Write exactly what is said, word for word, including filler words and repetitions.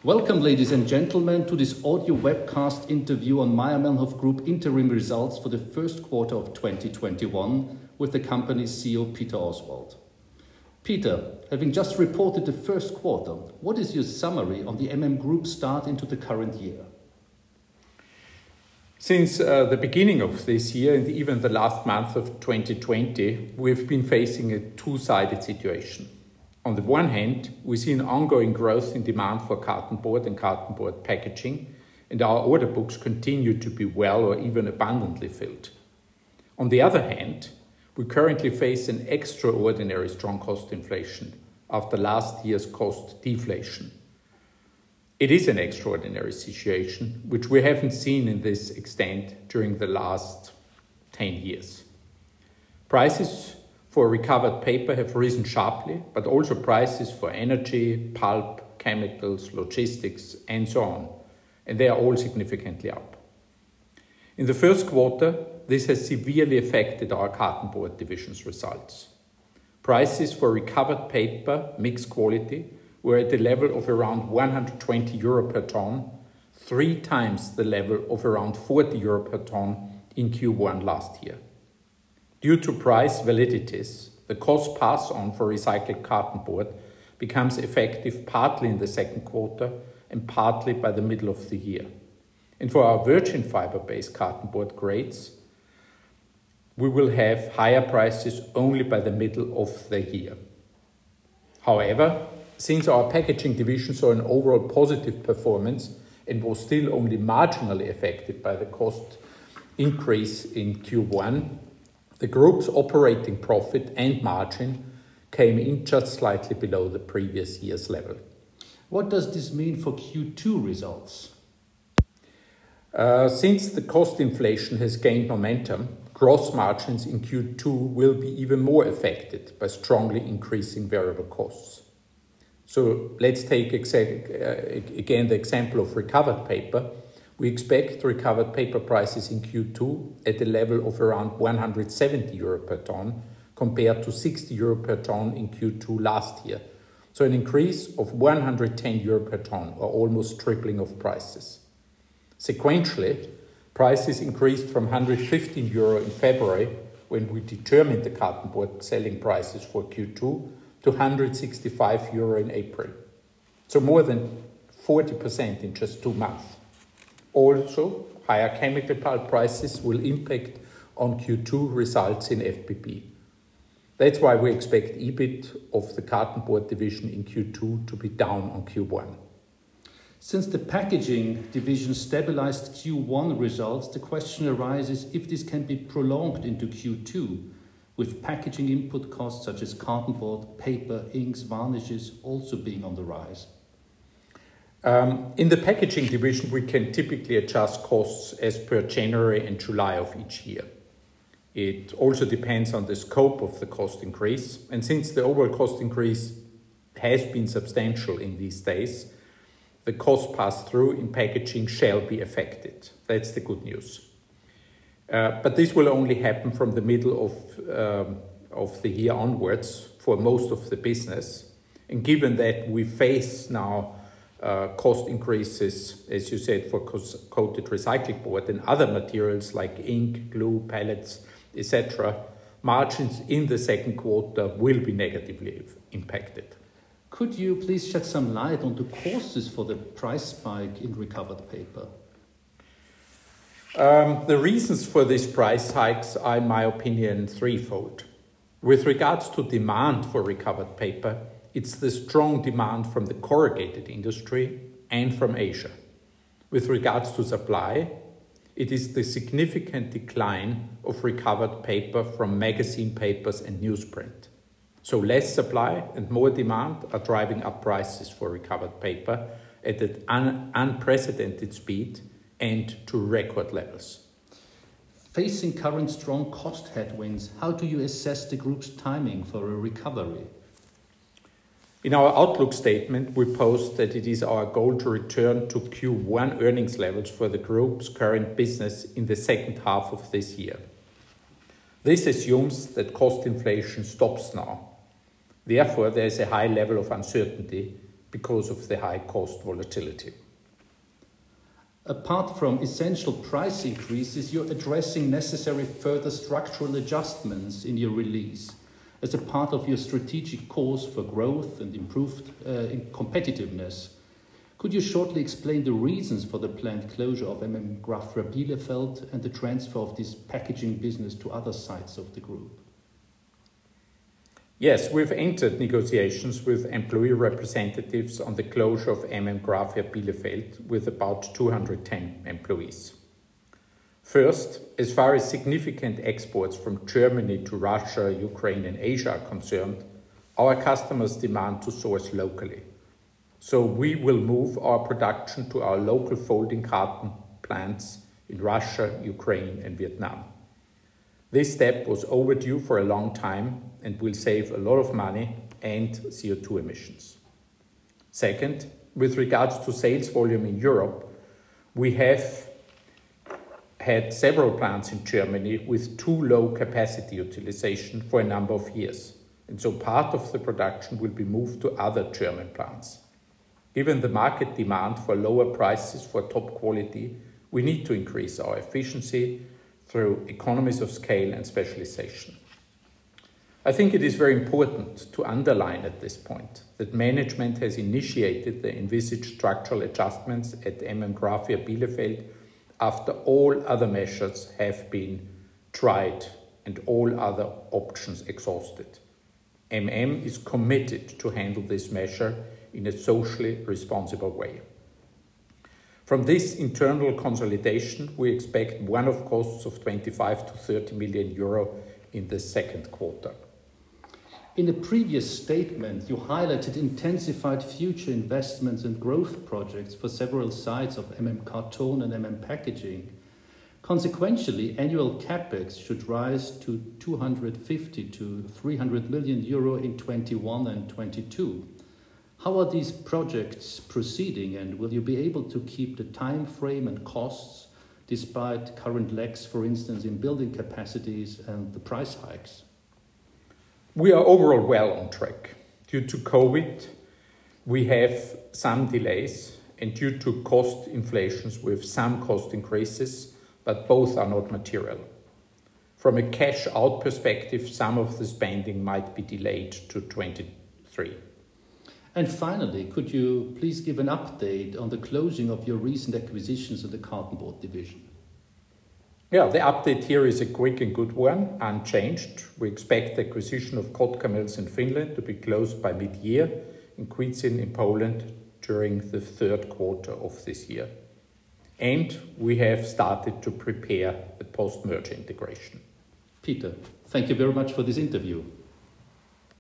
Welcome, ladies and gentlemen, to this audio webcast interview on Mayr-Melnhof Group interim results for the first quarter of twenty twenty-one with the company's C E O Peter Oswald. Peter, having just reported the first quarter, what is your summary on the M M Group start into the current year? Since uh, the beginning of this year and even the last month of twenty twenty, we've been facing a two-sided situation. On the one hand, we see an ongoing growth in demand for cartonboard and cartonboard packaging, and our order books continue to be well or even abundantly filled. On the other hand, we currently face an extraordinary strong cost inflation after last year's cost deflation. It is an extraordinary situation, which we haven't seen in this extent during the last ten years. Prices for recovered paper have risen sharply, but also prices for energy, pulp, chemicals, logistics, and so on, and they are all significantly up. In the first quarter, this has severely affected our cartonboard division's results. Prices for recovered paper, mixed quality, were at the level of around one hundred twenty euro per ton, three times the level of around forty euro per ton in Q one last year. Due to price validities, the cost pass-on for recycled cartonboard becomes effective partly in the second quarter and partly by the middle of the year. And for our virgin fiber-based cartonboard grades, we will have higher prices only by the middle of the year. However, since our packaging division saw an overall positive performance and was still only marginally affected by the cost increase in Q one, the group's operating profit and margin came in just slightly below the previous year's level. What does this mean for Q two results? Uh, since the cost inflation has gained momentum, gross margins in Q two will be even more affected by strongly increasing variable costs. So let's take exa- uh, again the example of recovered paper. We expect recovered paper prices in Q two at a level of around one hundred seventy euro per ton compared to sixty euro per ton in Q two last year. So an increase of one hundred ten euro per ton, or almost tripling of prices. Sequentially, prices increased from one hundred fifteen euro in February, when we determined the cartonboard selling prices for Q two, to one hundred sixty-five euro in April. So more than forty percent in just two months. Also, higher chemical pulp prices will impact on Q two results in F B B. That's why we expect E B I T of the cartonboard division in Q two to be down on Q one. Since the packaging division stabilized Q one results, the question arises if this can be prolonged into Q two, with packaging input costs such as cartonboard, paper, inks, varnishes also being on the rise. Um, in the packaging division, we can typically adjust costs as per January and July of each year. It also depends on the scope of the cost increase, and since the overall cost increase has been substantial in these days, the cost pass-through in packaging shall be affected. That's the good news. Uh, but this will only happen from the middle of, um, of the year onwards for most of the business. And given that we face now Uh, cost increases, as you said, for co- coated recycled board and other materials like ink, glue, pellets, et cetera, margins in the second quarter will be negatively impacted. Could you please shed some light on the causes for the price spike in recovered paper? Um, the reasons for these price hikes are, in my opinion, threefold. With regards to demand for recovered paper, it's the strong demand from the corrugated industry and from Asia. With regards to supply, it is the significant decline of recovered paper from magazine papers and newsprint. So less supply and more demand are driving up prices for recovered paper at an un- unprecedented speed and to record levels. Facing current strong cost headwinds, how do you assess the group's timing for a recovery? In our outlook statement, we post that it is our goal to return to Q one earnings levels for the group's current business in the second half of this year. This assumes that cost inflation stops now. Therefore, there is a high level of uncertainty because of the high cost volatility. Apart from essential price increases, you're addressing necessary further structural adjustments in your release as a part of your strategic course for growth and improved uh, competitiveness. Could you shortly explain the reasons for the planned closure of M M Grafra Bielefeld and the transfer of this packaging business to other sites of the group? Yes, we've entered negotiations with employee representatives on the closure of M M Grafra Bielefeld with about two hundred ten employees. First, as far as significant exports from Germany to Russia, Ukraine and Asia are concerned, our customers demand to source locally. So we will move our production to our local folding carton plants in Russia, Ukraine and Vietnam. This step was overdue for a long time and will save a lot of money and C O two emissions. Second, with regards to sales volume in Europe, we have had several plants in Germany with too low capacity utilization for a number of years, and so part of the production will be moved to other German plants. Given the market demand for lower prices for top quality, we need to increase our efficiency through economies of scale and specialization. I think it is very important to underline at this point that management has initiated the envisaged structural adjustments at M M Grafra Bielefeld after all other measures have been tried and all other options exhausted. M M is committed to handle this measure in a socially responsible way. From this internal consolidation, we expect one-off costs of twenty-five to thirty million euro in the second quarter. In a previous statement, you highlighted intensified future investments and growth projects for several sites of M M Karton and M M Packaging. Consequentially, annual capex should rise to two hundred fifty to three hundred million euro in twenty-one and twenty-two. How are these projects proceeding, and will you be able to keep the time frame and costs despite current lags, for instance, in building capacities and the price hikes? We are overall well on track. Due to COVID, we have some delays, and due to cost inflations, we have some cost increases, but both are not material. From a cash out perspective, some of the spending might be delayed to twenty-three. And finally, could you please give an update on the closing of your recent acquisitions in the cartonboard division? Yeah, the update here is a quick and good one, unchanged. We expect the acquisition of Kotkamills in Finland to be closed by mid-year, and Kwidzyn in Poland during the third quarter of this year. And we have started to prepare the post-merger integration. Peter, thank you very much for this interview.